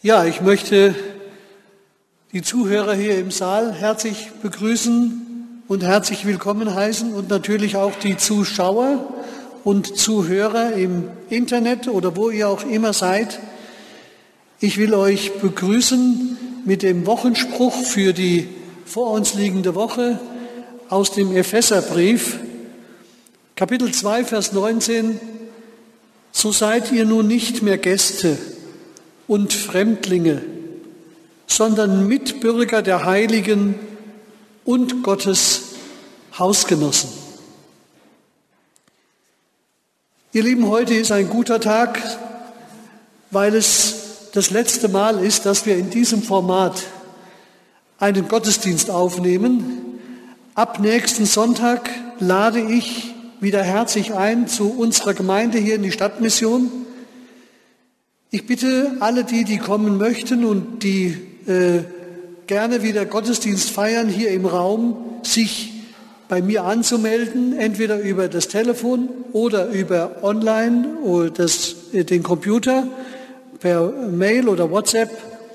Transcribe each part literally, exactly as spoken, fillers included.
Ja, ich möchte die Zuhörer hier im Saal herzlich begrüßen und herzlich willkommen heißen und natürlich auch die Zuschauer und Zuhörer im Internet oder wo ihr auch immer seid. Ich will euch begrüßen mit dem Wochenspruch für die vor uns liegende Woche aus dem Epheserbrief, Kapitel zwei, Vers neunzehn. So seid ihr nun nicht mehr Gäste und Fremdlinge, sondern Mitbürger der Heiligen und Gottes Hausgenossen. Ihr Lieben, heute ist ein guter Tag, weil es das letzte Mal ist, dass wir in diesem Format einen Gottesdienst aufnehmen. Ab nächsten Sonntag lade ich wieder herzlich ein zu unserer Gemeinde hier in die Stadtmission. Ich bitte alle die, die kommen möchten und die äh, gerne wieder Gottesdienst feiern hier im Raum, sich bei mir anzumelden, entweder über das Telefon oder über online oder das, äh, den Computer, per Mail oder WhatsApp.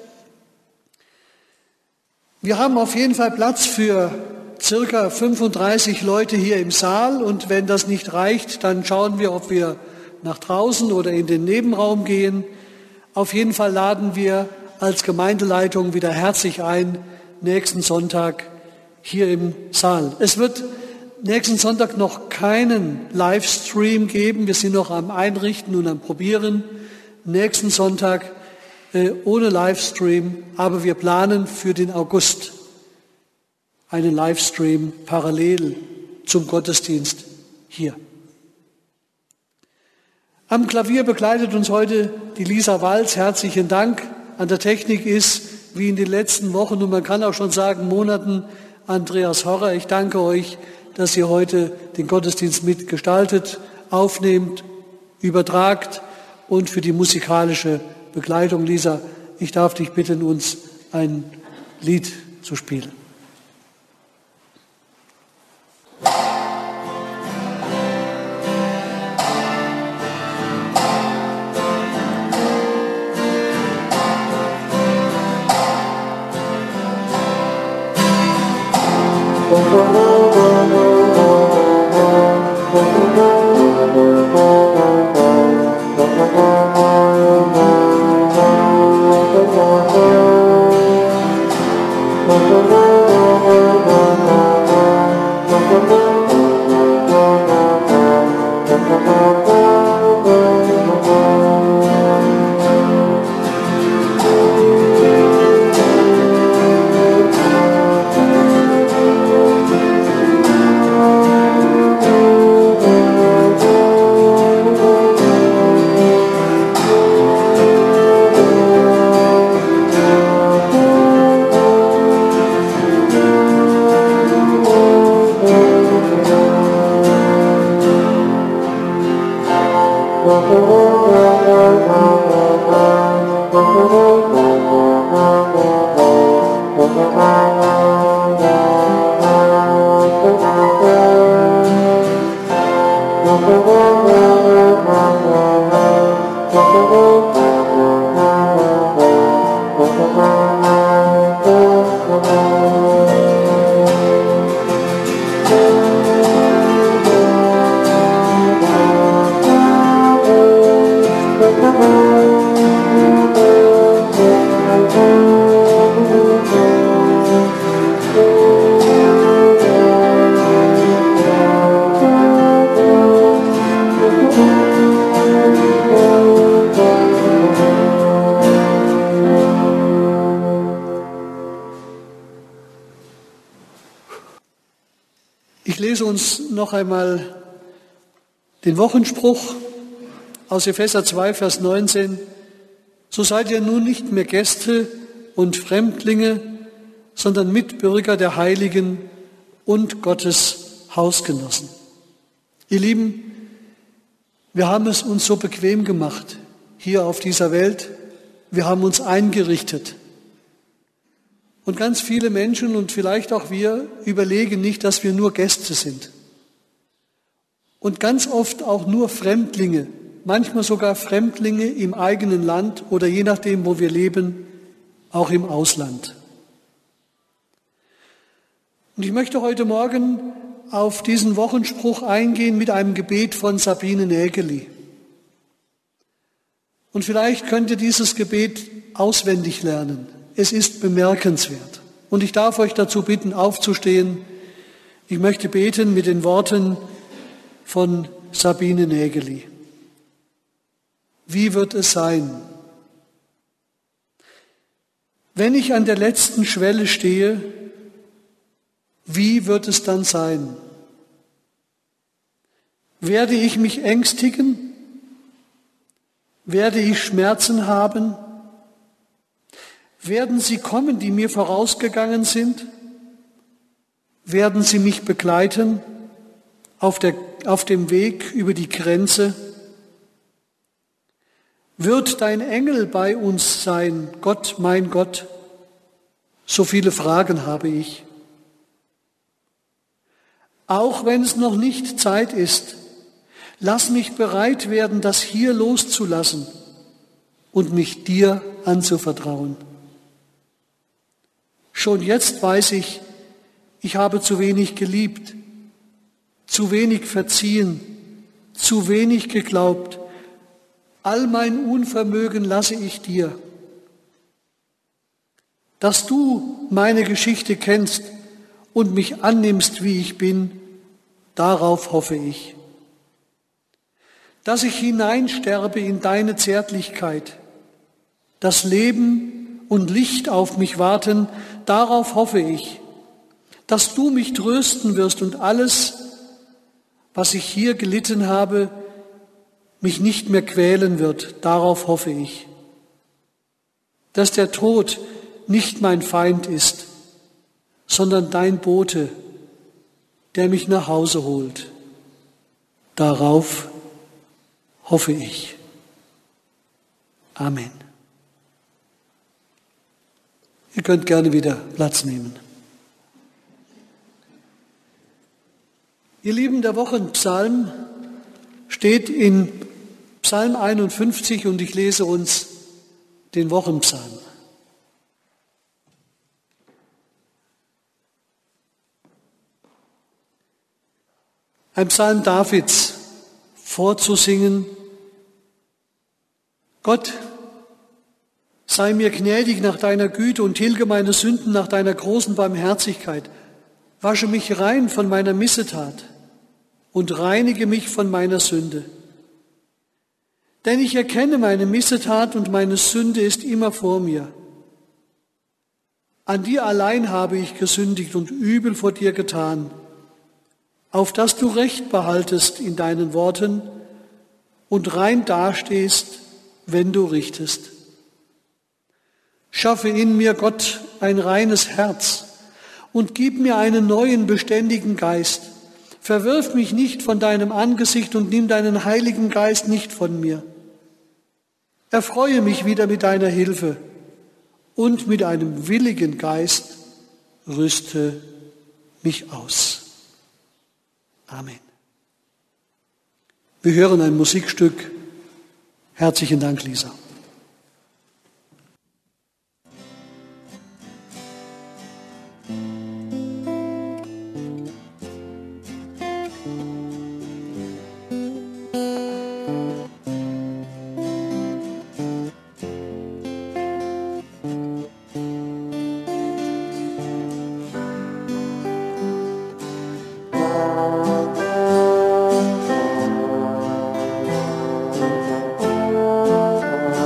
Wir haben auf jeden Fall Platz für circa fünfunddreißig Leute hier im Saal und wenn das nicht reicht, dann schauen wir, ob wir nach draußen oder in den Nebenraum gehen. Auf jeden Fall laden wir als Gemeindeleitung wieder herzlich ein, nächsten Sonntag hier im Saal. Es wird nächsten Sonntag noch keinen Livestream geben. Wir sind noch am Einrichten und am Probieren. Nächsten Sonntag äh, ohne Livestream, aber wir planen für den August einen Livestream parallel zum Gottesdienst hier. Am Klavier begleitet uns heute die Lisa Walz. Herzlichen Dank. An der Technik ist, wie in den letzten Wochen und man kann auch schon sagen Monaten, Andreas Horrer. Ich danke euch, dass ihr heute den Gottesdienst mitgestaltet, aufnehmt, übertragt und für die musikalische Begleitung. Lisa, ich darf dich bitten, uns ein Lied zu spielen. Ich lese uns noch einmal den Wochenspruch aus Epheser zwei, Vers neunzehn. So seid ihr nun nicht mehr Gäste und Fremdlinge, sondern Mitbürger der Heiligen und Gottes Hausgenossen. Ihr Lieben, wir haben es uns so bequem gemacht hier auf dieser Welt. Wir haben uns eingerichtet. Und ganz viele Menschen und vielleicht auch wir überlegen nicht, dass wir nur Gäste sind. Und ganz oft auch nur Fremdlinge manchmal sogar Fremdlinge im eigenen Land oder je nachdem, wo wir leben, auch im Ausland. Und ich möchte heute Morgen auf diesen Wochenspruch eingehen mit einem Gebet von Sabine Nägeli. Und vielleicht könnt ihr dieses Gebet auswendig lernen. Es ist bemerkenswert. Und ich darf euch dazu bitten, aufzustehen. Ich möchte beten mit den Worten von Sabine Nägeli. Wie wird es sein, wenn ich an der letzten Schwelle stehe? Wie wird es dann sein? Werde ich mich ängstigen? Werde ich Schmerzen haben? Werden sie kommen, die mir vorausgegangen sind? Werden sie mich begleiten auf, der, auf dem Weg über die Grenze? Wird dein Engel bei uns sein, Gott, mein Gott? So viele Fragen habe ich. Auch wenn es noch nicht Zeit ist, lass mich bereit werden, das hier loszulassen und mich dir anzuvertrauen. Schon jetzt weiß ich, ich habe zu wenig geliebt, zu wenig verziehen, zu wenig geglaubt. All mein Unvermögen lasse ich dir. Dass du meine Geschichte kennst und mich annimmst, wie ich bin, darauf hoffe ich. Dass ich hineinsterbe in deine Zärtlichkeit, das Leben und Licht auf mich warten, darauf hoffe ich. Dass du mich trösten wirst und alles, was ich hier gelitten habe, mich nicht mehr quälen wird, darauf hoffe ich. Dass der Tod nicht mein Feind ist, sondern dein Bote, der mich nach Hause holt. Darauf hoffe ich. Amen. Ihr könnt gerne wieder Platz nehmen. Ihr Lieben, der Wochenpsalm steht in Psalm einundfünfzig und ich lese uns den Wochenpsalm. Ein Psalm Davids vorzusingen. Gott, sei mir gnädig nach deiner Güte und tilge meine Sünden nach deiner großen Barmherzigkeit. Wasche mich rein von meiner Missetat und reinige mich von meiner Sünde. Denn ich erkenne meine Missetat und meine Sünde ist immer vor mir. An dir allein habe ich gesündigt und übel vor dir getan, auf dass du Recht behaltest in deinen Worten und rein dastehst, wenn du richtest. Schaffe in mir, Gott, ein reines Herz und gib mir einen neuen, beständigen Geist. Verwirf mich nicht von deinem Angesicht und nimm deinen Heiligen Geist nicht von mir. Erfreue mich wieder mit deiner Hilfe und mit einem willigen Geist rüste mich aus. Amen. Wir hören ein Musikstück. Herzlichen Dank, Lisa. Oh,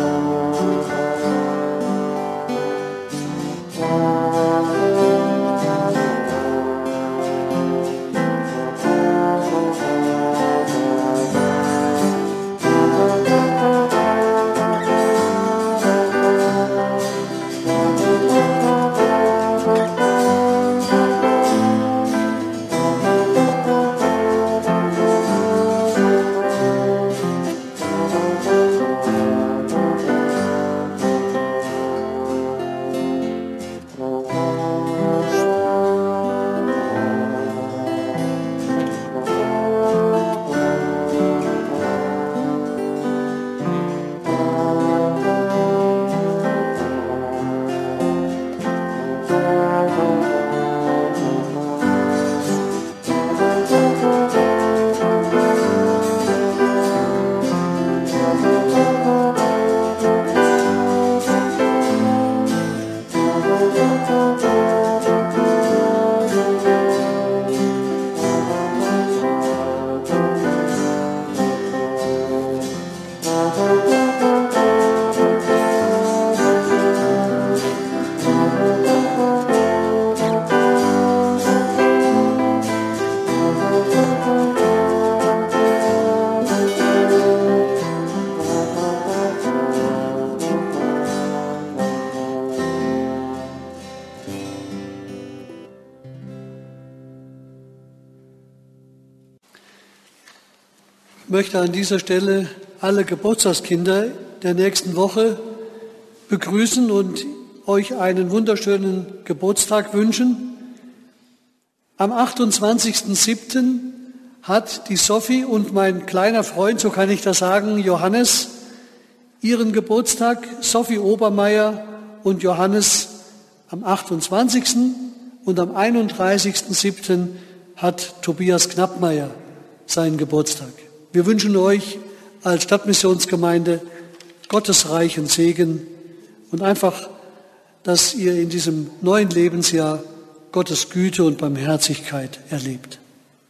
Ich möchte an dieser Stelle alle Geburtstagskinder der nächsten Woche begrüßen und euch einen wunderschönen Geburtstag wünschen. Am achtundzwanzigsten siebten hat die Sophie und mein kleiner Freund, so kann ich das sagen, Johannes, ihren Geburtstag. Sophie Obermeier und Johannes am achtundzwanzigsten und am einunddreißigsten siebten hat Tobias Knappmeier seinen Geburtstag. Wir wünschen euch als Stadtmissionsgemeinde Gottes reichen Segen und einfach, dass ihr in diesem neuen Lebensjahr Gottes Güte und Barmherzigkeit erlebt.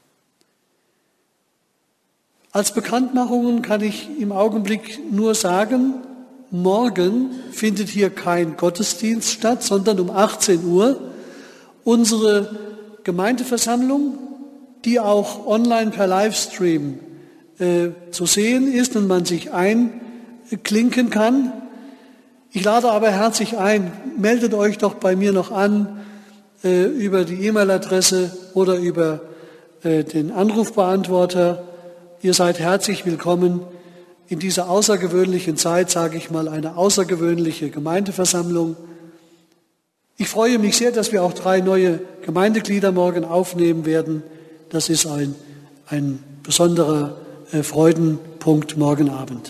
Als Bekanntmachungen kann ich im Augenblick nur sagen, morgen findet hier kein Gottesdienst statt, sondern um achtzehn Uhr unsere Gemeindeversammlung, die auch online per Livestream äh, zu sehen ist und man sich einklinken kann. Ich lade aber herzlich ein, meldet euch doch bei mir noch an äh, über die E-Mail-Adresse oder über äh, den Anrufbeantworter. Ihr seid herzlich willkommen in dieser außergewöhnlichen Zeit, sage ich mal, eine außergewöhnliche Gemeindeversammlung. Ich freue mich sehr, dass wir auch drei neue Gemeindeglieder morgen aufnehmen werden. Das ist ein, ein besonderer äh, Freudenpunkt morgen Abend.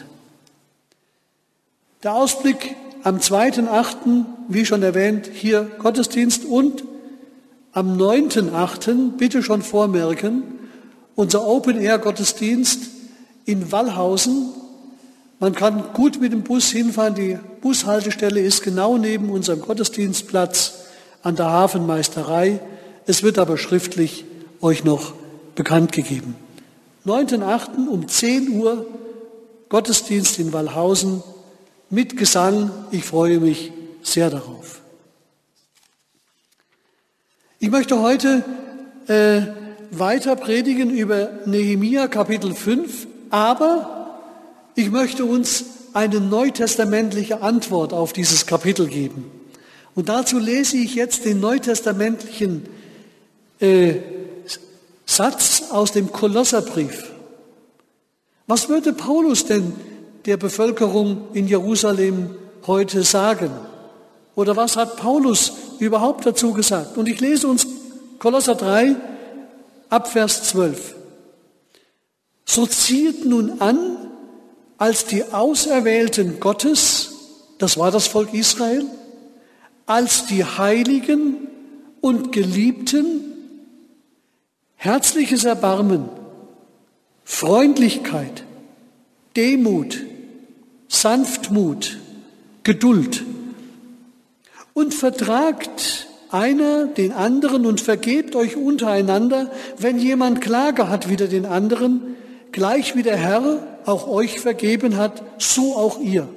Der Ausblick am zweiten achten, wie schon erwähnt, hier Gottesdienst und am neunten achten bitte schon vormerken, unser Open-Air-Gottesdienst in Wallhausen. Man kann gut mit dem Bus hinfahren. Die Bushaltestelle ist genau neben unserem Gottesdienstplatz an der Hafenmeisterei. Es wird aber schriftlich euch noch bekannt gegeben. neunten achten um zehn Uhr Gottesdienst in Wallhausen mit Gesang. Ich freue mich sehr darauf. Ich möchte heute äh, weiter predigen über Nehemia Kapitel fünf, aber ich möchte uns eine neutestamentliche Antwort auf dieses Kapitel geben. Und dazu lese ich jetzt den neutestamentlichen äh, Satz aus dem Kolosserbrief. Was würde Paulus denn der Bevölkerung in Jerusalem heute sagen? Oder was hat Paulus überhaupt dazu gesagt? Und ich lese uns Kolosser drei, ab Vers zwölf. So zieht nun an, als die Auserwählten Gottes, das war das Volk Israel, als die Heiligen und Geliebten, herzliches Erbarmen, Freundlichkeit, Demut, Sanftmut, Geduld und vertragt einer den anderen und vergebt euch untereinander, wenn jemand Klage hat wider den anderen, gleich wie der Herr auch euch vergeben hat, so auch ihr.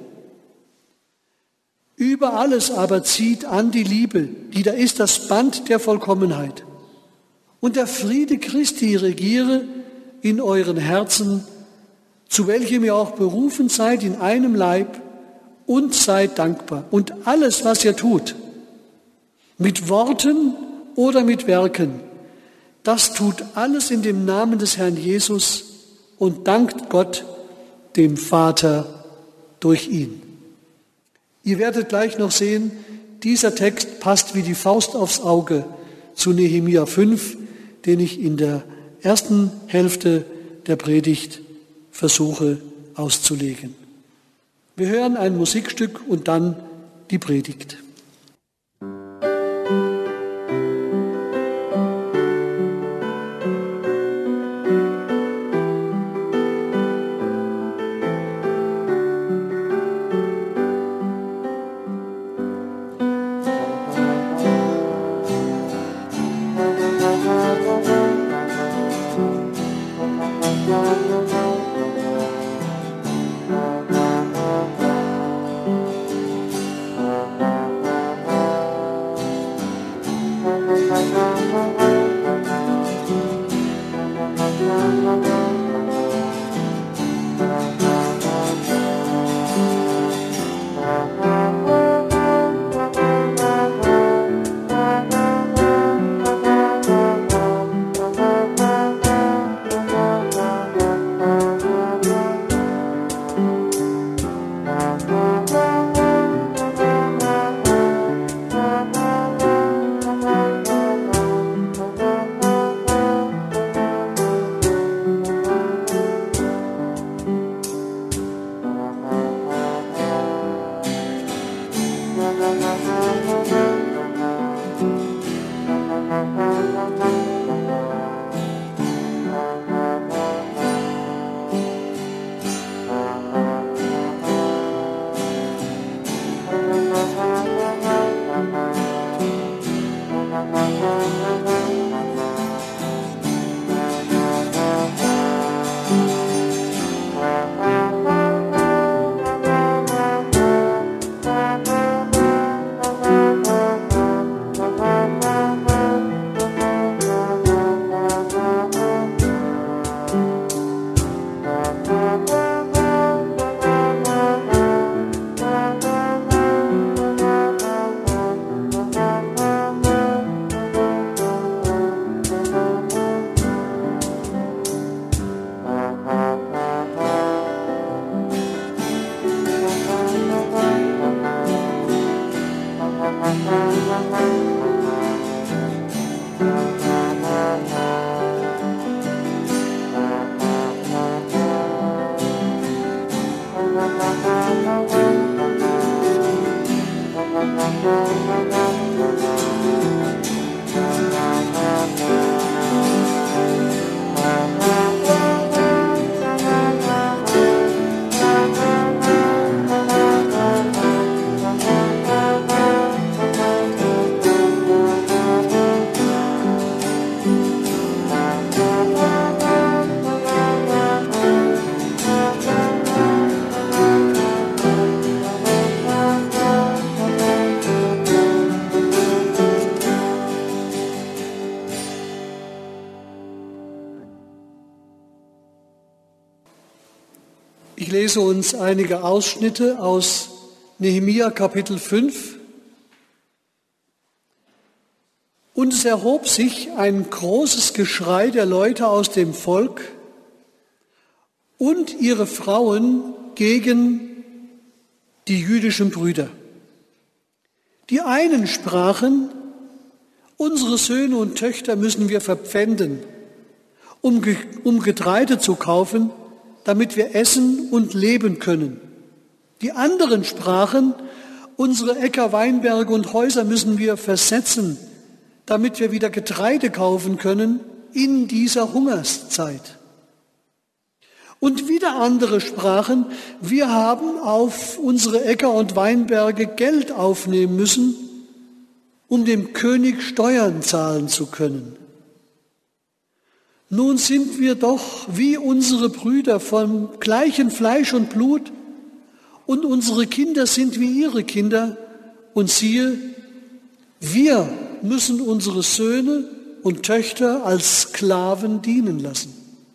Über alles aber zieht an die Liebe, die da ist das Band der Vollkommenheit. Und der Friede Christi regiere in euren Herzen, zu welchem ihr auch berufen seid in einem Leib, und seid dankbar. Und alles, was ihr tut, mit Worten oder mit Werken, das tut alles in dem Namen des Herrn Jesus und dankt Gott, dem Vater, durch ihn. Ihr werdet gleich noch sehen, dieser Text passt wie die Faust aufs Auge zu Nehemia fünf, den ich in der ersten Hälfte der Predigt versuche auszulegen. Wir hören ein Musikstück und dann die Predigt. Thank you. Ich lese uns einige Ausschnitte aus Nehemia Kapitel fünf. Und es erhob sich ein großes Geschrei der Leute aus dem Volk und ihre Frauen gegen die jüdischen Brüder. Die einen sprachen, unsere Söhne und Töchter müssen wir verpfänden, um, um Getreide zu kaufen, damit wir essen und leben können. Die anderen sprachen, unsere Äcker, Weinberge und Häuser müssen wir versetzen, damit wir wieder Getreide kaufen können in dieser Hungerszeit. Und wieder andere sprachen, wir haben auf unsere Äcker und Weinberge Geld aufnehmen müssen, um dem König Steuern zahlen zu können. Nun sind wir doch wie unsere Brüder vom gleichen Fleisch und Blut und unsere Kinder sind wie ihre Kinder. Und siehe, wir müssen unsere Söhne und Töchter als Sklaven dienen lassen.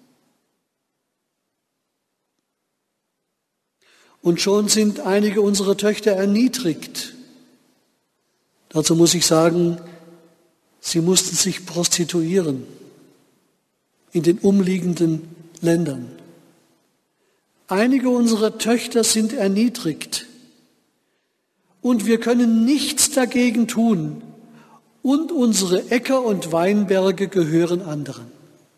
Und schon sind einige unserer Töchter erniedrigt. Dazu muss ich sagen, sie mussten sich prostituieren in den umliegenden Ländern. Einige unserer Töchter sind erniedrigt und wir können nichts dagegen tun und unsere Äcker und Weinberge gehören anderen.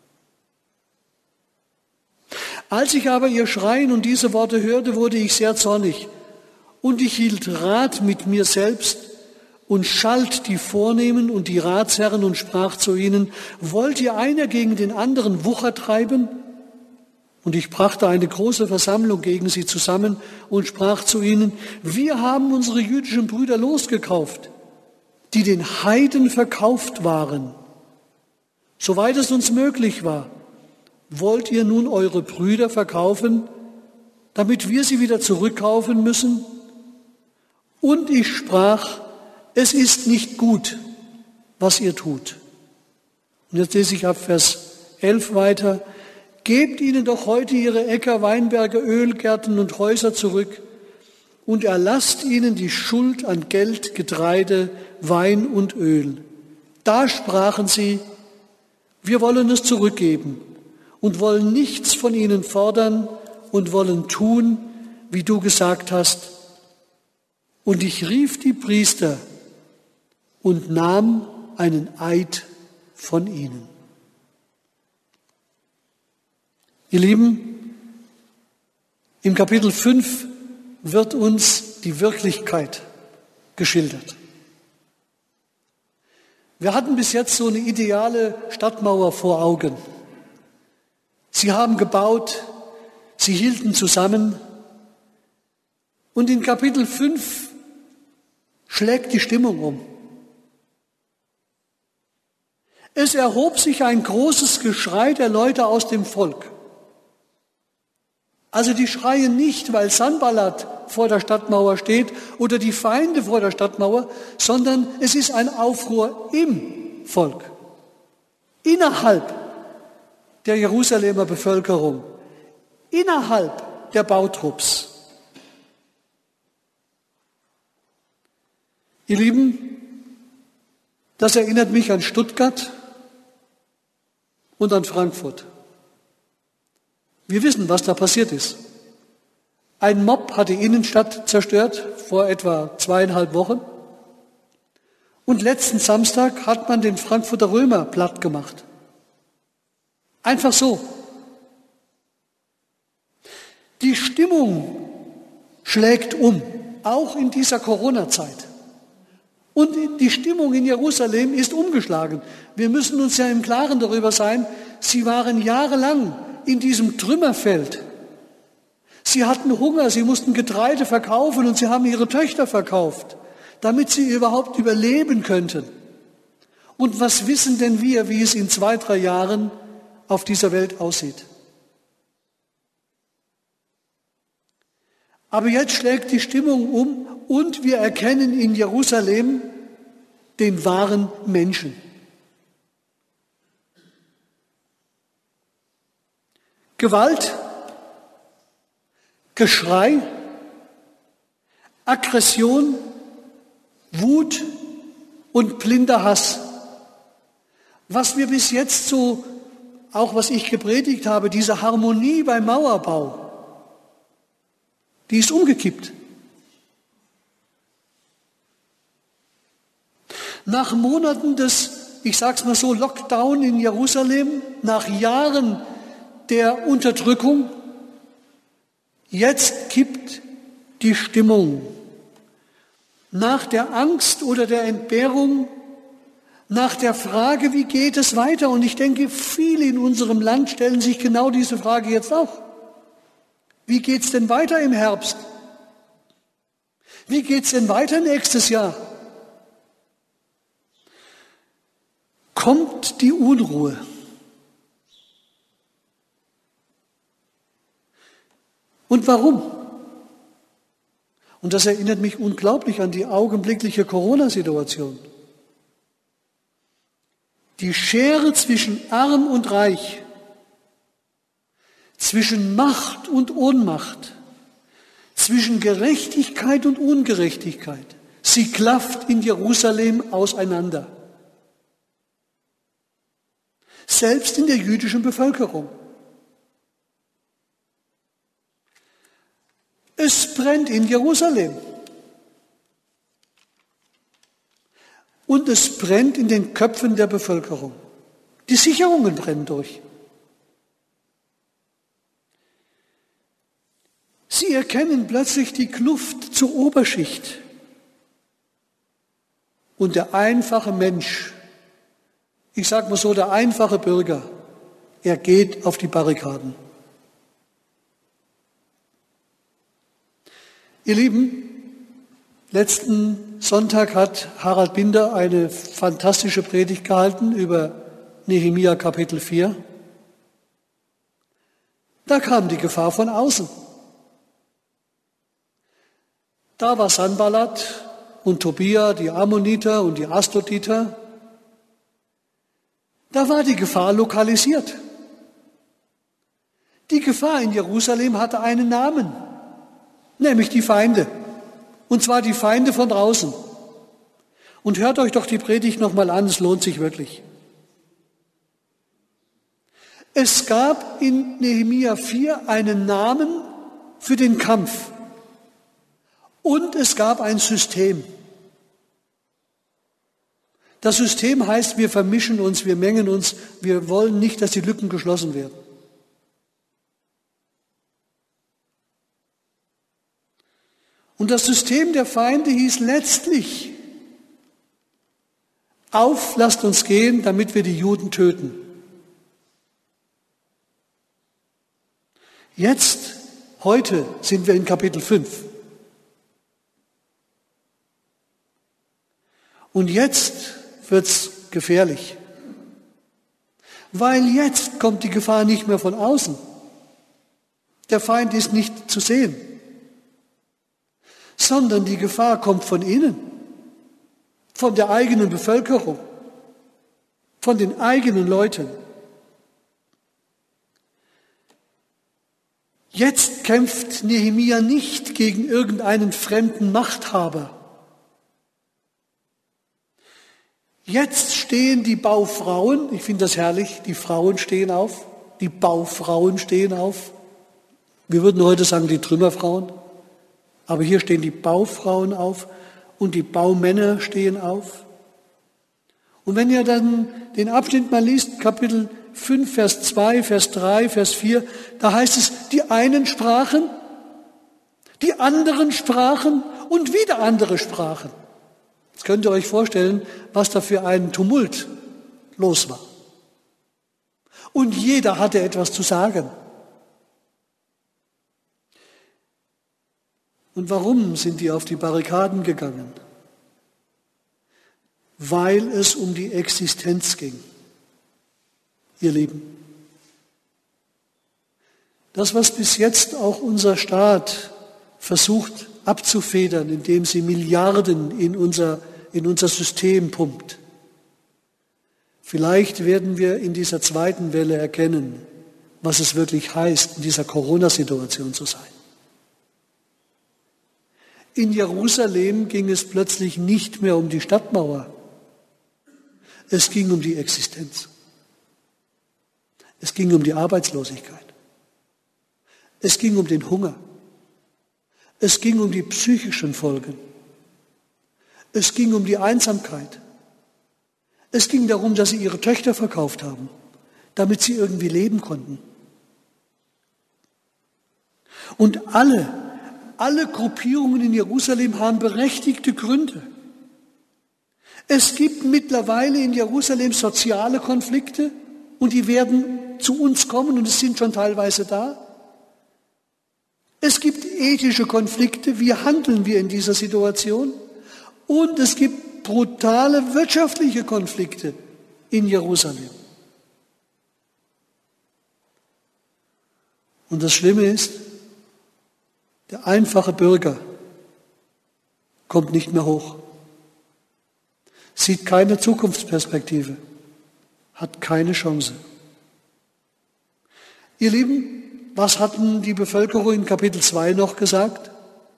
Als ich aber ihr Schreien und diese Worte hörte, wurde ich sehr zornig und ich hielt Rat mit mir selbst und schalt die Vornehmen und die Ratsherren und sprach zu ihnen, wollt ihr einer gegen den anderen Wucher treiben? Und ich brachte eine große Versammlung gegen sie zusammen und sprach zu ihnen, wir haben unsere jüdischen Brüder losgekauft, die den Heiden verkauft waren, soweit es uns möglich war. Wollt ihr nun eure Brüder verkaufen, damit wir sie wieder zurückkaufen müssen? Und ich sprach, es ist nicht gut, was ihr tut. Und jetzt lese ich ab Vers elf weiter. Gebt ihnen doch heute ihre Äcker, Weinberge, Ölgärten und Häuser zurück und erlasst ihnen die Schuld an Geld, Getreide, Wein und Öl. Da sprachen sie, wir wollen es zurückgeben und wollen nichts von ihnen fordern und wollen tun, wie du gesagt hast. Und ich rief die Priester und nahm einen Eid von ihnen. Ihr Lieben, im Kapitel fünf wird uns die Wirklichkeit geschildert. Wir hatten bis jetzt so eine ideale Stadtmauer vor Augen. Sie haben gebaut, sie hielten zusammen. Und in Kapitel fünf schlägt die Stimmung um. Es erhob sich ein großes Geschrei der Leute aus dem Volk. Also die schreien nicht, weil Sanballat vor der Stadtmauer steht oder die Feinde vor der Stadtmauer, sondern es ist ein Aufruhr im Volk, innerhalb der Jerusalemer Bevölkerung, innerhalb der Bautrupps. Ihr Lieben, das erinnert mich an Stuttgart und an Frankfurt. Wir wissen, was da passiert ist. Ein Mob hat die Innenstadt zerstört vor etwa zweieinhalb Wochen. Und letzten Samstag hat man den Frankfurter Römer platt gemacht. Einfach so. Die Stimmung schlägt um, auch in dieser Corona-Zeit. Und die Stimmung in Jerusalem ist umgeschlagen. Wir müssen uns ja im Klaren darüber sein, sie waren jahrelang in diesem Trümmerfeld. Sie hatten Hunger, sie mussten Getreide verkaufen und sie haben ihre Töchter verkauft, damit sie überhaupt überleben könnten. Und was wissen denn wir, wie es in zwei, drei Jahren auf dieser Welt aussieht? Aber jetzt schlägt die Stimmung um und wir erkennen in Jerusalem den wahren Menschen. Gewalt, Geschrei, Aggression, Wut und blinder Hass. Was wir bis jetzt so, auch was ich gepredigt habe, diese Harmonie beim Mauerbau, die ist umgekippt. Nach Monaten des, ich sag's mal so, Lockdown in Jerusalem, nach Jahren der Unterdrückung, jetzt kippt die Stimmung. Nach der Angst oder der Entbehrung, nach der Frage, wie geht es weiter? Und ich denke, viele in unserem Land stellen sich genau diese Frage jetzt auch. Wie geht es denn weiter im Herbst? Wie geht es denn weiter nächstes Jahr? Kommt die Unruhe? Und warum? Und das erinnert mich unglaublich an die augenblickliche Corona-Situation. Die Schere zwischen Arm und Reich, zwischen Macht und Ohnmacht, zwischen Gerechtigkeit und Ungerechtigkeit, sie klafft in Jerusalem auseinander. Selbst in der jüdischen Bevölkerung. Es brennt in Jerusalem. Und es brennt in den Köpfen der Bevölkerung. Die Sicherungen brennen durch. Sie erkennen plötzlich die Kluft zur Oberschicht. Und der einfache Mensch, ich sage mal so, der einfache Bürger, er geht auf die Barrikaden. Ihr Lieben, letzten Sonntag hat Harald Binder eine fantastische Predigt gehalten über Nehemia Kapitel vier. Da kam die Gefahr von außen. Da war Sanballat und Tobia, die Ammoniter und die Asdoditer. Da war die Gefahr lokalisiert. Die Gefahr in Jerusalem hatte einen Namen, nämlich die Feinde. Und zwar die Feinde von draußen. Und hört euch doch die Predigt nochmal an, es lohnt sich wirklich. Es gab in Nehemia vier einen Namen für den Kampf. Und es gab ein System. Das System heißt, wir vermischen uns, wir mengen uns, wir wollen nicht, dass die Lücken geschlossen werden. Und Und das System der Feinde hieß letztlich: Auf, lasst uns gehen, damit wir die Juden töten. Jetzt, heute sind wir in Kapitel fünf. Und jetzt wird's gefährlich. Weil jetzt kommt die Gefahr nicht mehr von außen. Der Feind ist nicht zu sehen. Sondern die Gefahr kommt von innen. Von der eigenen Bevölkerung. Von den eigenen Leuten. Jetzt kämpft Nehemia nicht gegen irgendeinen fremden Machthaber. Jetzt stehen die Baufrauen, ich finde das herrlich, die Frauen stehen auf, die Baufrauen stehen auf. Wir würden heute sagen, die Trümmerfrauen. Aber hier stehen die Baufrauen auf und die Baumänner stehen auf. Und wenn ihr dann den Abschnitt mal liest, Kapitel fünf, Vers zwei, Vers drei, Vers vier, da heißt es, die einen sprachen, die anderen sprachen und wieder andere sprachen. Jetzt könnt ihr euch vorstellen, was da für ein Tumult los war. Und jeder hatte etwas zu sagen. Und warum sind die auf die Barrikaden gegangen? Weil es um die Existenz ging. Ihr Lieben, das, was bis jetzt auch unser Staat versucht abzufedern, indem sie Milliarden in unser, in unser System pumpt, vielleicht werden wir in dieser zweiten Welle erkennen, was es wirklich heißt, in dieser Corona-Situation zu sein. In Jerusalem ging es plötzlich nicht mehr um die Stadtmauer, es ging um die Existenz. Es ging um die Arbeitslosigkeit. Es ging um den Hunger. Es ging um die psychischen Folgen. Es ging um die Einsamkeit. Es ging darum, dass sie ihre Töchter verkauft haben, damit sie irgendwie leben konnten. Und alle, alle Gruppierungen in Jerusalem haben berechtigte Gründe. Es gibt mittlerweile in Jerusalem soziale Konflikte und die werden zu uns kommen und es sind schon teilweise da. Es gibt ethische Konflikte, wie handeln wir in dieser Situation? Und es gibt brutale wirtschaftliche Konflikte in Jerusalem. Und das Schlimme ist, der einfache Bürger kommt nicht mehr hoch, sieht keine Zukunftsperspektive, hat keine Chance. Ihr Lieben, was hatten die Bevölkerung in Kapitel zwei noch gesagt?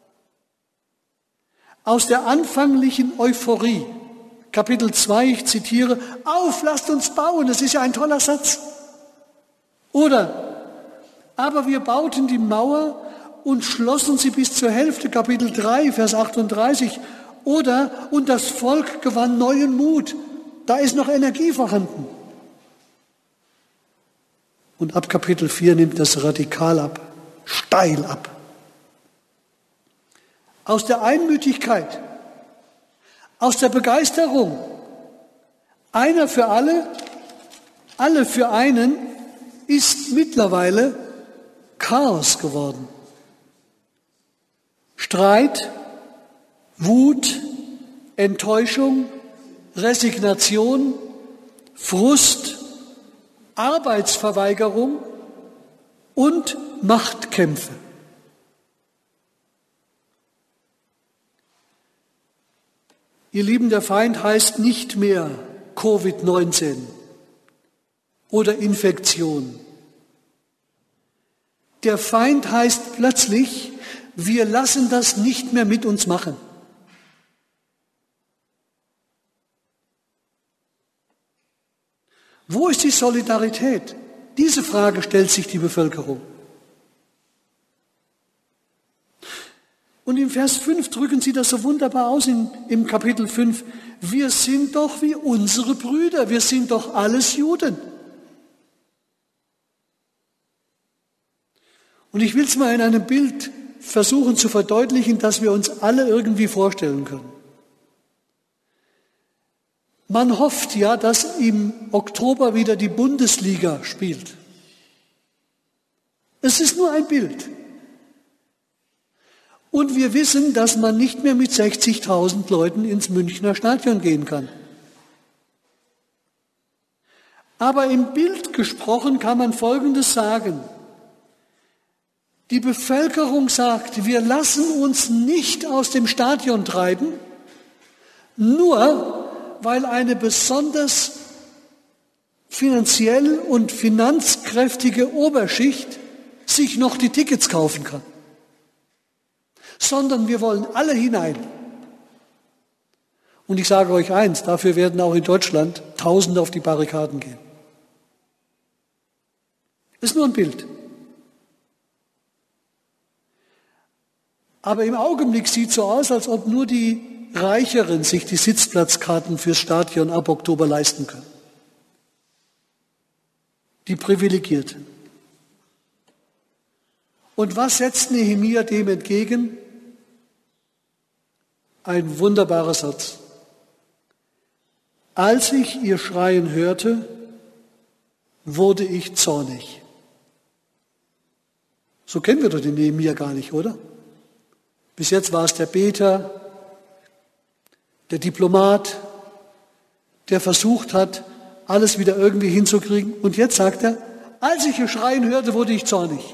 Aus der anfänglichen Euphorie, Kapitel zwei, ich zitiere, auf, lasst uns bauen, das ist ja ein toller Satz. Oder, aber wir bauten die Mauer und schlossen sie bis zur Hälfte, Kapitel drei, Vers achtunddreißig. Oder, und das Volk gewann neuen Mut, da ist noch Energie vorhanden. Und ab Kapitel vier nimmt das radikal ab, steil ab. Aus der Einmütigkeit, aus der Begeisterung, einer für alle, alle für einen, ist mittlerweile Chaos geworden. Streit, Wut, Enttäuschung, Resignation, Frust, Arbeitsverweigerung und Machtkämpfe. Ihr Lieben, der Feind heißt nicht mehr Covid neunzehn oder Infektion. Der Feind heißt plötzlich, wir lassen das nicht mehr mit uns machen. Wo ist die Solidarität? Diese Frage stellt sich die Bevölkerung. Und im Vers fünf drücken sie das so wunderbar aus in, im Kapitel fünf. Wir sind doch wie unsere Brüder, wir sind doch alles Juden. Und ich will es mal in einem Bild versuchen zu verdeutlichen, dass wir uns alle irgendwie vorstellen können. Man hofft ja, dass im Oktober wieder die Bundesliga spielt. Es ist nur ein Bild. Und wir wissen, dass man nicht mehr mit sechzigtausend Leuten ins Münchner Stadion gehen kann. Aber im Bild gesprochen kann man Folgendes sagen. Die Bevölkerung sagt, wir lassen uns nicht aus dem Stadion treiben, nur weil eine besonders finanziell und finanzkräftige Oberschicht sich noch die Tickets kaufen kann. Sondern wir wollen alle hinein. Und ich sage euch eins, dafür werden auch in Deutschland Tausende auf die Barrikaden gehen. Ist nur ein Bild. Aber im Augenblick sieht es so aus, als ob nur die Reicheren sich die Sitzplatzkarten fürs Stadion ab Oktober leisten können. Die Privilegierten. Und was setzt Nehemia dem entgegen? Ein wunderbarer Satz. Als ich ihr Schreien hörte, wurde ich zornig. So kennen wir doch den Nehemia gar nicht, oder? Bis jetzt war es der Beter, der Diplomat, der versucht hat, alles wieder irgendwie hinzukriegen. Und jetzt sagt er, als ich ihr Schreien hörte, wurde ich zornig.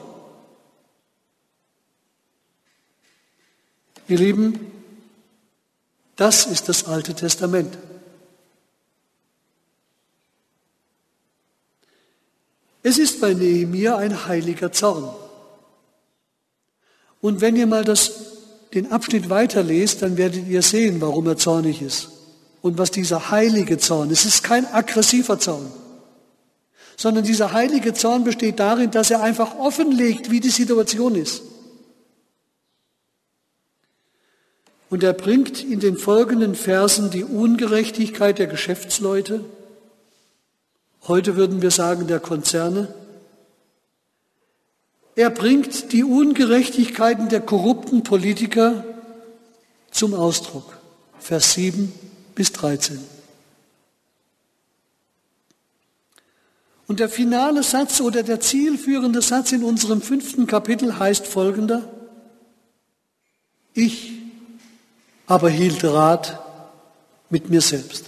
Ihr Lieben, das ist das Alte Testament. Es ist bei Nehemia ein heiliger Zorn. Und wenn ihr mal das, den Abschnitt weiterlest, dann werdet ihr sehen, warum er zornig ist. Und was dieser heilige Zorn ist. Es ist kein aggressiver Zorn, sondern dieser heilige Zorn besteht darin, dass er einfach offenlegt, wie die Situation ist. Und er bringt in den folgenden Versen die Ungerechtigkeit der Geschäftsleute, heute würden wir sagen der Konzerne. Er bringt die Ungerechtigkeiten der korrupten Politiker zum Ausdruck. Vers sieben bis dreizehn. Und der finale Satz oder der zielführende Satz in unserem fünften Kapitel heißt folgender: Ich aber hielt Rat mit mir selbst.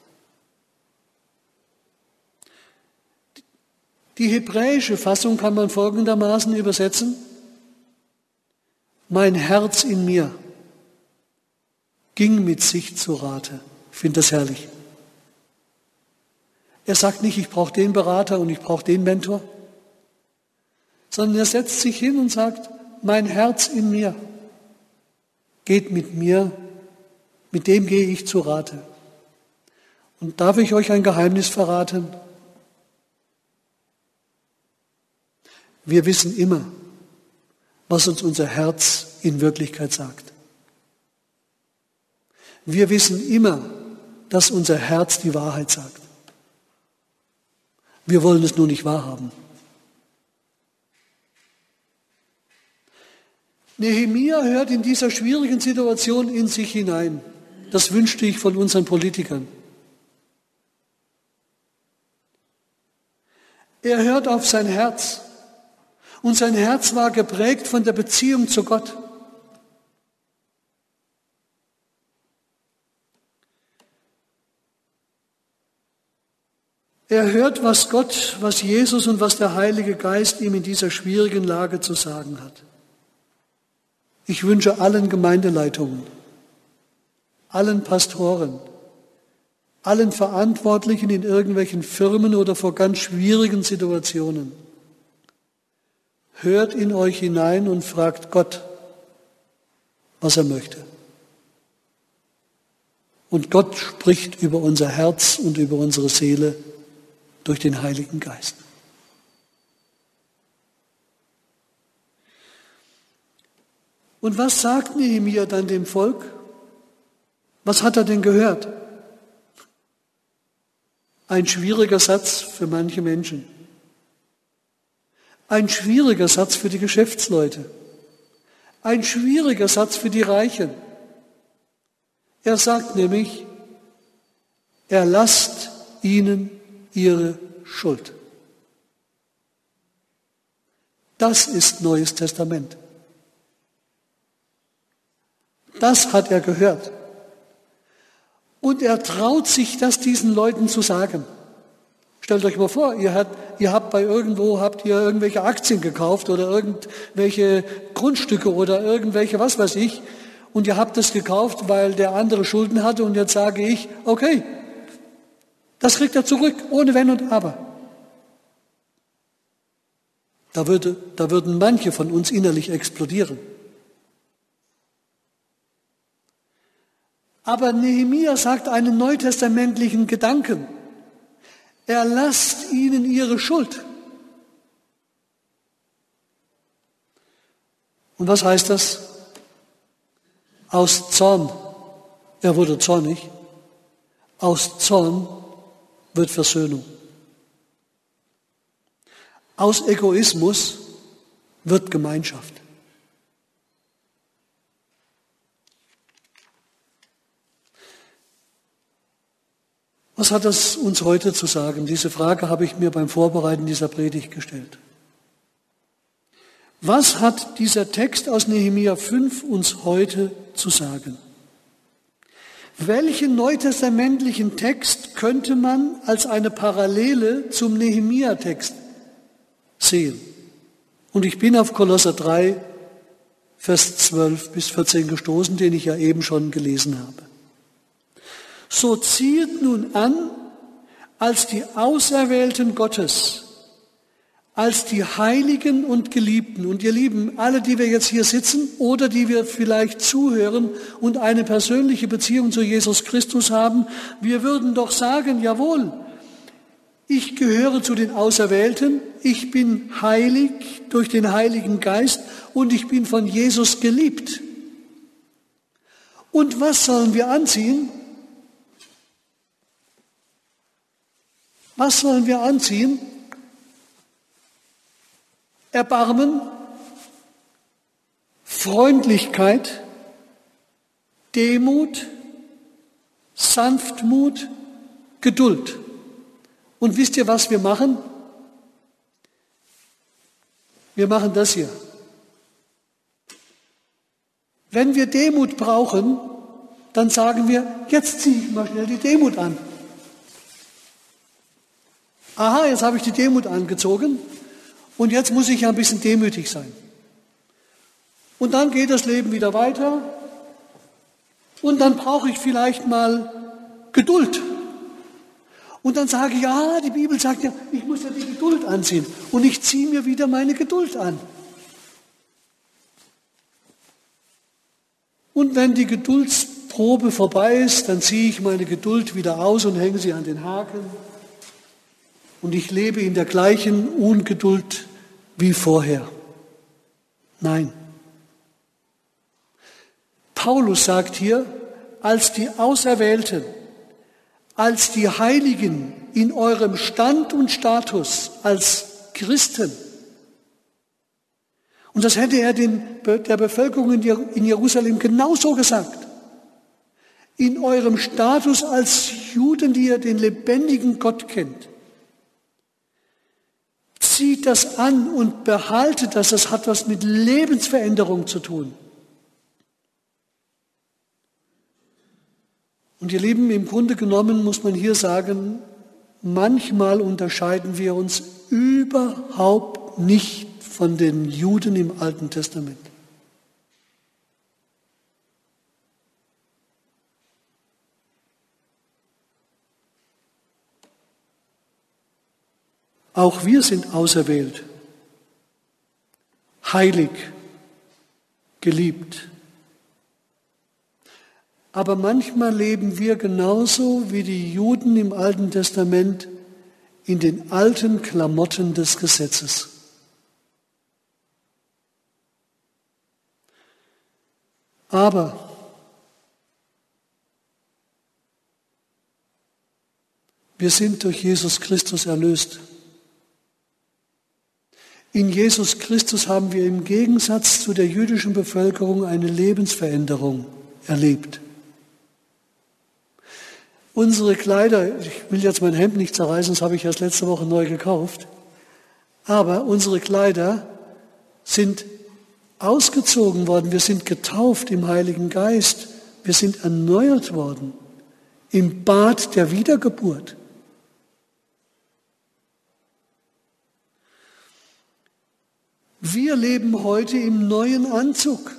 Die hebräische Fassung kann man folgendermaßen übersetzen: Mein Herz in mir ging mit sich zu Rate. Ich finde das herrlich. Er sagt nicht, ich brauche den Berater und ich brauche den Mentor, sondern er setzt sich hin und sagt, mein Herz in mir geht mit mir, mit dem gehe ich zu Rate. Und darf ich euch ein Geheimnis verraten? Wir wissen immer, was uns unser Herz in Wirklichkeit sagt. Wir wissen immer, dass unser Herz die Wahrheit sagt. Wir wollen es nur nicht wahrhaben. Nehemia hört in dieser schwierigen Situation in sich hinein. Das wünschte ich von unseren Politikern. Er hört auf sein Herz. Und sein Herz war geprägt von der Beziehung zu Gott. Er hört, was Gott, was Jesus und was der Heilige Geist ihm in dieser schwierigen Lage zu sagen hat. Ich wünsche allen Gemeindeleitungen, allen Pastoren, allen Verantwortlichen in irgendwelchen Firmen oder vor ganz schwierigen Situationen, hört in euch hinein und fragt Gott, was er möchte. Und Gott spricht über unser Herz und über unsere Seele durch den Heiligen Geist. Und was sagt Nehemia dann dem Volk? Was hat er denn gehört? Ein schwieriger Satz für manche Menschen. Ein schwieriger Satz für die Geschäftsleute. Ein schwieriger Satz für die Reichen. Er sagt nämlich, erlasst ihnen ihre Schuld. Das ist Neues Testament. Das hat er gehört. Und er traut sich, das diesen Leuten zu sagen. Stellt euch mal vor, ihr habt, ihr habt bei irgendwo, habt ihr irgendwelche Aktien gekauft oder irgendwelche Grundstücke oder irgendwelche, was weiß ich, und ihr habt es gekauft, weil der andere Schulden hatte und jetzt sage ich, okay, das kriegt er zurück, ohne Wenn und Aber. Da, würde, da würden manche von uns innerlich explodieren. Aber Nehemia sagt einen neutestamentlichen Gedanken. Erlasst ihnen ihre Schuld. Und was heißt das? Aus Zorn, er wurde zornig, aus Zorn wird Versöhnung. Aus Egoismus wird Gemeinschaft. Was hat das uns heute zu sagen? Diese Frage habe ich mir beim Vorbereiten dieser Predigt gestellt. Was hat dieser Text aus Nehemia fünf uns heute zu sagen? Welchen neutestamentlichen Text könnte man als eine Parallele zum Nehemia-Text sehen? Und ich bin auf Kolosser drei, Vers zwölf bis vierzehn gestoßen, den ich ja eben schon gelesen habe. So zieht nun an, als die Auserwählten Gottes, als die Heiligen und Geliebten. Und ihr Lieben, alle, die wir jetzt hier sitzen oder die wir vielleicht zuhören und eine persönliche Beziehung zu Jesus Christus haben, wir würden doch sagen, jawohl, ich gehöre zu den Auserwählten, ich bin heilig durch den Heiligen Geist und ich bin von Jesus geliebt. Und was sollen wir anziehen? Was sollen wir anziehen? Erbarmen, Freundlichkeit, Demut, Sanftmut, Geduld. Und wisst ihr, was wir machen? Wir machen das hier. Wenn wir Demut brauchen, dann sagen wir, jetzt ziehe ich mal schnell die Demut an. Aha, jetzt habe ich die Demut angezogen. Und jetzt muss ich ja ein bisschen demütig sein. Und dann geht das Leben wieder weiter. Und dann brauche ich vielleicht mal Geduld. Und dann sage ich, ja, die Bibel sagt ja, ich muss ja die Geduld anziehen. Und ich ziehe mir wieder meine Geduld an. Und wenn die Geduldsprobe vorbei ist, dann ziehe ich meine Geduld wieder aus und hänge sie an den Haken. Und ich lebe in der gleichen Ungeduld wie vorher. Nein. Paulus sagt hier, als die Auserwählten, als die Heiligen in eurem Stand und Status als Christen. Und das hätte er den, der Bevölkerung in Jerusalem genauso gesagt. In eurem Status als Juden, die ihr den lebendigen Gott kennt. Zieht das an und behaltet das. Das hat was mit Lebensveränderung zu tun. Und ihr Lieben, im Grunde genommen muss man hier sagen, manchmal unterscheiden wir uns überhaupt nicht von den Juden im Alten Testament. Auch wir sind auserwählt, heilig, geliebt. Aber manchmal leben wir genauso wie die Juden im Alten Testament in den alten Klamotten des Gesetzes. Aber wir sind durch Jesus Christus erlöst. In Jesus Christus haben wir im Gegensatz zu der jüdischen Bevölkerung eine Lebensveränderung erlebt. Unsere Kleider, ich will jetzt mein Hemd nicht zerreißen, das habe ich erst letzte Woche neu gekauft, aber unsere Kleider sind ausgezogen worden, wir sind getauft im Heiligen Geist, wir sind erneuert worden im Bad der Wiedergeburt. Wir leben heute im neuen Anzug,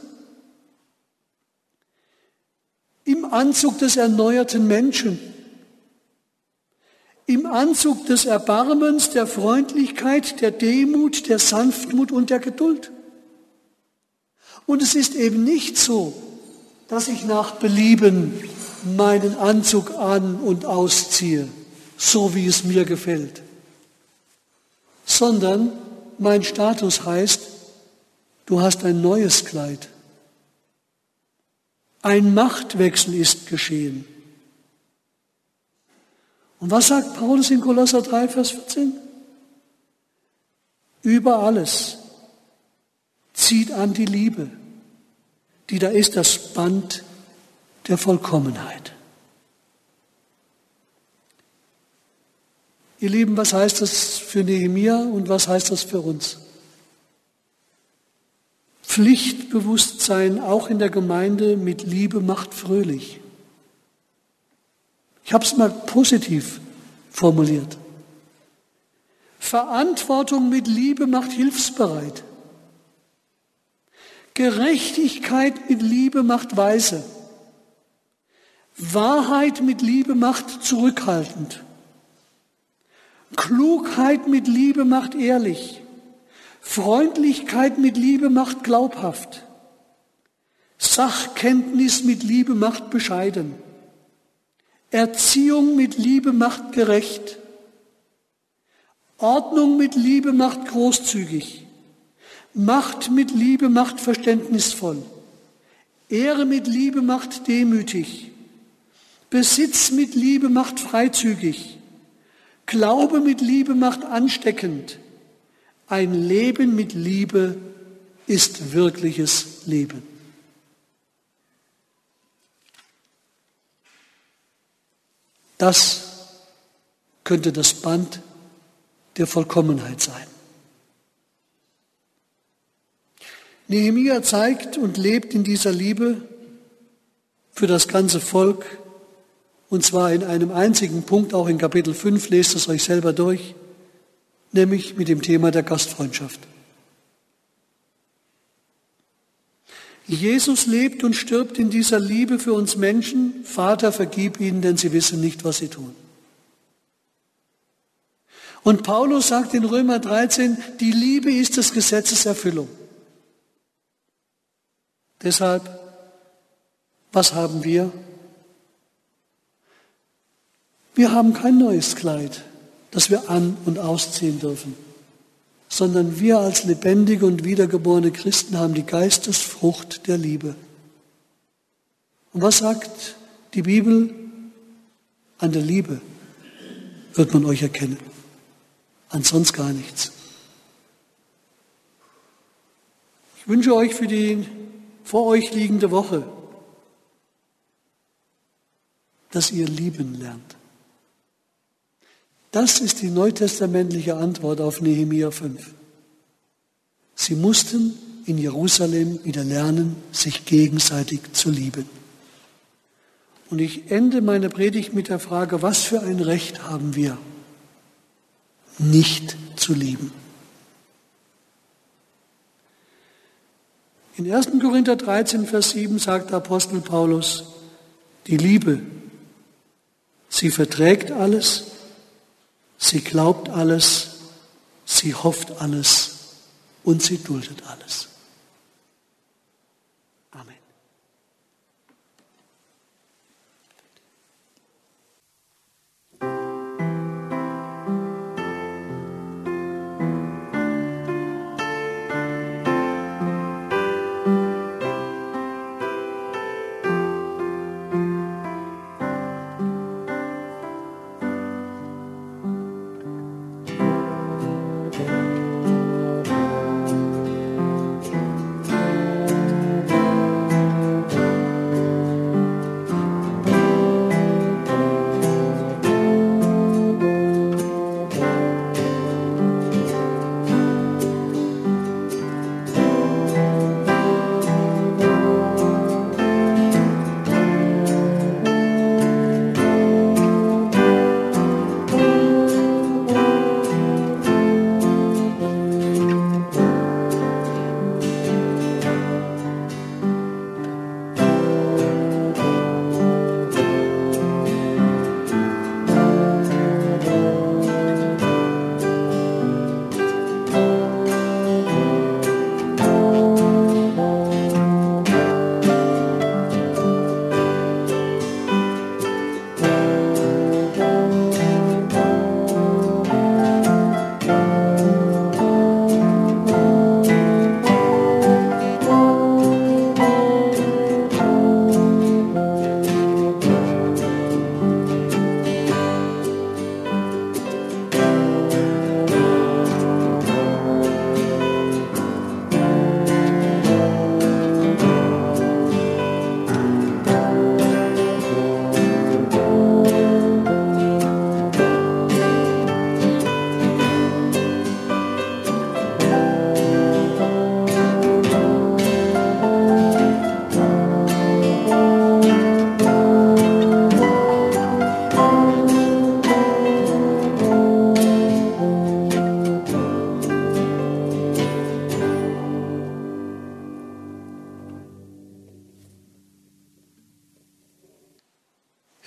im Anzug des erneuerten Menschen, im Anzug des Erbarmens, der Freundlichkeit, der Demut, der Sanftmut und der Geduld. Und es ist eben nicht so, dass ich nach Belieben meinen Anzug an- und ausziehe, so wie es mir gefällt, sondern mein Status heißt, du hast ein neues Kleid. Ein Machtwechsel ist geschehen. Und was sagt Paulus in Kolosser drei, Vers vierzehn? Über alles zieht an die Liebe, die da ist das Band der Vollkommenheit. Ihr Lieben, was heißt das für Nehemia und was heißt das für uns? Pflichtbewusstsein auch in der Gemeinde mit Liebe macht fröhlich. Ich habe es mal positiv formuliert. Verantwortung mit Liebe macht hilfsbereit. Gerechtigkeit mit Liebe macht weise. Wahrheit mit Liebe macht zurückhaltend. Klugheit mit Liebe macht ehrlich. Freundlichkeit mit Liebe macht glaubhaft. Sachkenntnis mit Liebe macht bescheiden. Erziehung mit Liebe macht gerecht. Ordnung mit Liebe macht großzügig. Macht mit Liebe macht verständnisvoll. Ehre mit Liebe macht demütig. Besitz mit Liebe macht freizügig. Glaube mit Liebe macht ansteckend. Ein Leben mit Liebe ist wirkliches Leben. Das könnte das Band der Vollkommenheit sein. Nehemia zeigt und lebt in dieser Liebe für das ganze Volk, und zwar in einem einzigen Punkt, auch in Kapitel fünf, lest es euch selber durch, nämlich mit dem Thema der Gastfreundschaft. Jesus lebt und stirbt in dieser Liebe für uns Menschen. Vater, vergib ihnen, denn sie wissen nicht, was sie tun. Und Paulus sagt in Römer dreizehn, die Liebe ist des Gesetzes Erfüllung. Deshalb, was haben wir? Wir haben kein neues Kleid, das wir an- und ausziehen dürfen, sondern wir als lebendige und wiedergeborene Christen haben die Geistesfrucht der Liebe. Und was sagt die Bibel? An der Liebe wird man euch erkennen, an sonst gar nichts. Ich wünsche euch für die vor euch liegende Woche, dass ihr lieben lernt. Das ist die neutestamentliche Antwort auf Nehemia fünf. Sie mussten in Jerusalem wieder lernen, sich gegenseitig zu lieben. Und ich ende meine Predigt mit der Frage, was für ein Recht haben wir, nicht zu lieben? In ersten Korinther dreizehn, Vers sieben sagt der Apostel Paulus, die Liebe, sie verträgt alles, sie glaubt alles, sie hofft alles und sie duldet alles. Amen.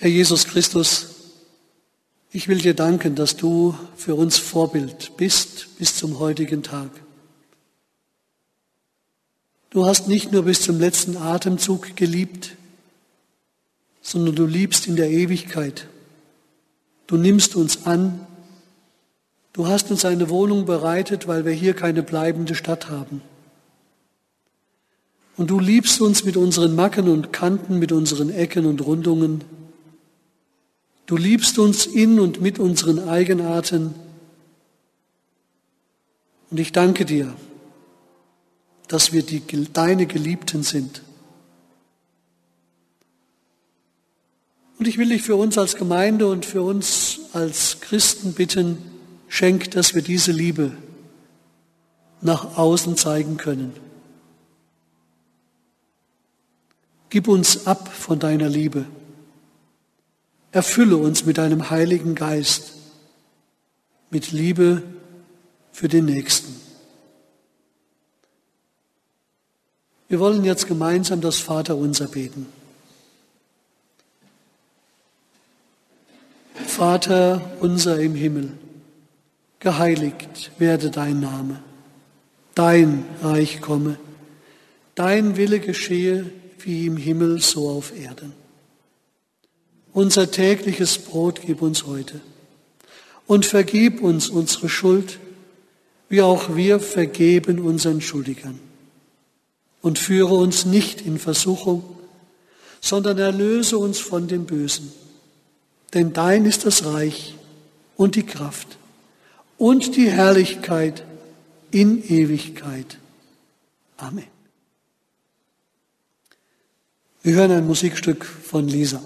Herr Jesus Christus, ich will dir danken, dass du für uns Vorbild bist bis zum heutigen Tag. Du hast nicht nur bis zum letzten Atemzug geliebt, sondern du liebst in der Ewigkeit. Du nimmst uns an. Du hast uns eine Wohnung bereitet, weil wir hier keine bleibende Stadt haben. Und du liebst uns mit unseren Macken und Kanten, mit unseren Ecken und Rundungen. Du liebst uns in und mit unseren Eigenarten. Und ich danke dir, dass wir die, deine Geliebten sind. Und ich will dich für uns als Gemeinde und für uns als Christen bitten, schenk, dass wir diese Liebe nach außen zeigen können. Gib uns ab von deiner Liebe. Erfülle uns mit deinem Heiligen Geist, mit Liebe für den Nächsten. Wir wollen jetzt gemeinsam das Vaterunser beten. Vater unser im Himmel, geheiligt werde dein Name, dein Reich komme, dein Wille geschehe wie im Himmel so auf Erden. Unser tägliches Brot gib uns heute und vergib uns unsere Schuld, wie auch wir vergeben unseren Schuldigern. Und führe uns nicht in Versuchung, sondern erlöse uns von dem Bösen. Denn dein ist das Reich und die Kraft und die Herrlichkeit in Ewigkeit. Amen. Wir hören ein Musikstück von Lisa.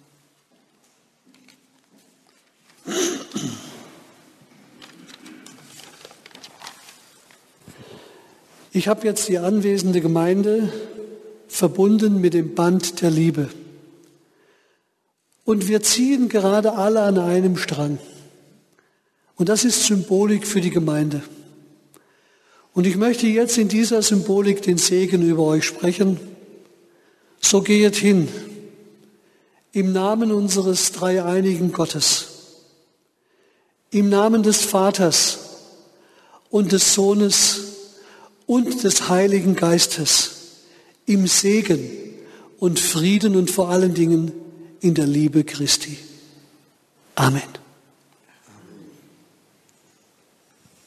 Ich habe jetzt die anwesende Gemeinde verbunden mit dem Band der Liebe. Und wir ziehen gerade alle an einem Strang. Und das ist Symbolik für die Gemeinde. Und ich möchte jetzt in dieser Symbolik den Segen über euch sprechen. So gehet hin, im Namen unseres dreieinigen Gottes, im Namen des Vaters und des Sohnes und des Heiligen Geistes, im Segen und Frieden und vor allen Dingen in der Liebe Christi. Amen.